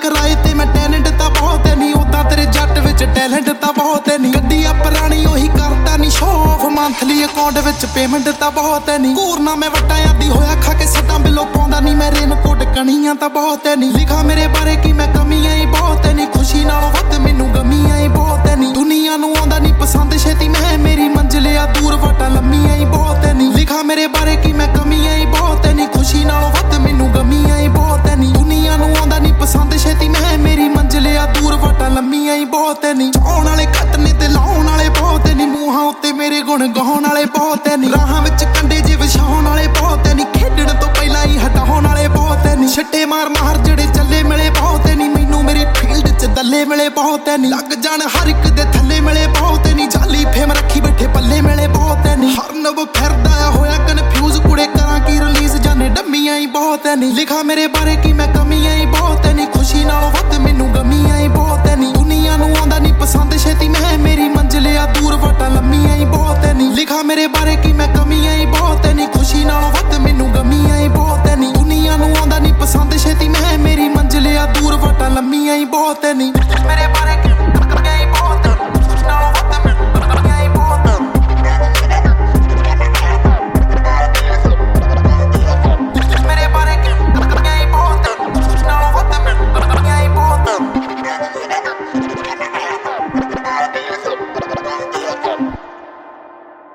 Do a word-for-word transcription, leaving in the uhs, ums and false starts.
ਕਿਰਾਏ ਤੇ ਮੈਂ ਟੈਲੈਂਟ ਤਾਂ ਬਹੁਤ ਹੈ ਨੀ ਉਦਾਂ ਤੇਰੇ ਜੱਟ ਵਿੱਚ ਟੈਲੈਂਟ ਤਾਂ ਬਹੁਤ ਹੈ ਨੀ ਗੱਡੀ ਆ ਪੁਰਾਣੀ ਉਹੀ ਕਰਦਾ ਨੀ ਸ਼ੋਅ ਆਫ ਮੰਥਲੀ ਅਕਾਊਂਟ ਵਿੱਚ ਪੇਮੈਂਟ ਤਾਂ ਬਹੁਤ ਹੈ ਨੀ ਘੂਰਨਾ ਮੈਂ ਵਟਾਂ ਦੀ ਹੋਇਆ ਖਾ ਕੇ ਸੱਟਾਂ ਬਿੱਲੋਂ ਪਾਉਂਦਾ ਨੀ ਮੈਂ ਰੇਨਕੋਟ ਕਣੀਆਂ ਤਾਂ ਬਹੁਤ ਹੈ ਨੀ ਲਿਖਾ ਮੇਰੇ ਬਾਰੇ ਕੀ ਮੈਂ ਕਮੀਆਂ ਹੀ ਬਹੁਤ ਹੈ ਨੀ ਖੁਸ਼ੀ ਨਾਲੋਂ ਵੱਧ ਮੈਨੂੰ ਗਮੀਆਂ ਹੀ ਬਹੁਤ ਹੈ ਨੀ ਦੁਨੀਆ ਨੂੰ ਆਉਂਦਾ ਨੀ ਪਸੰਦ ਛੇਤੀ ਮੈਂ ਮੇਰੀ ਮੰਜ਼ਿਲ ਆ ਦੂਰ ਵਟਾਂ ਲੰਮੀਆਂ ਹੀ ਬਹੁਤ ਹੈ ਨੀ ਲਿਖਾ ਮੇਰੇ ਬਾਰੇ ਕੀ ਮੈਂ ਕਮੀਆਂ ਹੀ ਬਹੁਤ ਹੈ ਨੀ ਖੁਸ਼ੀ ਨਾਲੋਂ ਵੱਧ ਮੈਨੂੰ ਗਮੀਆਂ ਹੀ ਬਹੁਤ ਹੈ ਨੀ ਦੁਨੀਆ ਨੂੰ ਆਉਂਦਾ ਨੀ ਪਸੰਦ ਛੇਤੀ ਮੈਂ ਮੇਰੀ ਮੰਜ਼ਿਲ ਆ ਦੂਰ ਵਟਾਂ ਲੰਮੀਆਂ ਹੀ ਬਹੁਤ ਹੈ ਨੀ ਚਾਉਣ ਵਾਲੇ ਘੱਟ ਨੇ ਤੇ ਲਾਉਣ ਵਾਲੇ ਬਹੁਤ ਹੈ ਨੀ ਮੂੰਹਾਂ ਉੱਤੇ ਮੇਰੇ ਗੁਣ ਗਾਉਣ ਵਾਲੇ ਬਹੁਤ ਹੈ ਨੀ ਰਾਹਾਂ ਵਿੱਚ ਕੰਡੇ ਜੇ ਵਿਛਾਉਣ ਵਾਲੇ ਬਹੁਤ ਹੈ ਨੀ ਖੇਡਣ ਤੋਂ ਪਹਿਲਾਂ ਹੀ ਹਟਾਉਣ ਵਾਲੇ ਬਹੁਤ ਹੈ ਨੀ ਛੱਟੇ ਮਾਰ ਮਾਰ ਜਿਹੜੇ ਚੱਲੇ ਮਿਲੇ ਬਹੁਤ ਹੈ ਨੀ ਮੈਨੂੰ ਮੇਰੀ ਫੀਲਡ 'ਚ ਦੱਲੇ ਮਿਲੇ ਬਹੁਤ ਹੈ ਨੀ ਲੱਗ ਜਾਣ ਹਰ ਇੱਕ ਦੇ ਥੱਲੇ ਮਿਲੇ ਬਹੁਤ ਹੈ ਨੀ ਜਾਲੀ ਫੇਮ ਰੱਖੀ ਬੈਠੇ ਪੱਲੇ ਮਿਲੇ ਬਹੁਤ ਹੈ ਨੀ ਹਰ ਨਵ ਫਿਰਦਾ ਹੋਇਆ ਕਨਫਿਊਜ਼ ਕੁੜੇ ਕਰਾਂ ਕੀ ਰਿਲੀਜ਼ ਜਾਨੇ ਡੰਮੀਆਂ ਹੀ ਬਹੁਤ ਹੈ ਨੀ ਲਿਖਾ ਮੇਰੇ ਬਾਰੇ ਕੀ ਮੈਂ ਕਮੀਆਂ ਹੀ ਬਹੁਤ ਹੈ ਨੀ ਖੁਸ਼ੀ ਨਾਲੋਂ ਵੱਧ ਮੈਨੂੰ ਗਮੀਆਂ ਹੀ ਬਹੁਤ ਹੈ ਨੀ ਦੁਨੀਆ ਨੂੰ ਆਉਂਦਾ ਨੀ ਪਸੰਦ ਛੇਤੀ ਮੈਂ ਮੇਰੀ ਮੰਜ਼ਿਲ ਆ ਦੂਰ ਵਟਾਂ ਲੰਮੀਆਂ ਹੀ ਬਹੁਤ ਹੈ ਨੀ ਲਿਖਾ ਮੇਰੇ ਬਾਰੇ ਕੀ ਮੈਂ ਕਮੀਆਂ ਹੀ ਬਹੁਤ ਹੈ ਨੀ ਖੁਸ਼ੀ ਨਾਲੋਂ ਵੱਧ ਮੈਨੂੰ ਗਮੀਆਂ ਹੀ ਬਹੁਤ ਹੈ ਨੀ ਦੁਨੀਆ ਨੂੰ ਆਉਂਦਾ ਨੀ ਪਸੰਦ ਛੇਤੀ ਮੈਂ ਮੇਰੀ ਮੰਜ਼ਿਲ ਆ ਦੂਰ ਵਟਾਂ ਲੰਮੀਆਂ ਹੀ ਬਹੁਤ ਹੈ ਨੀ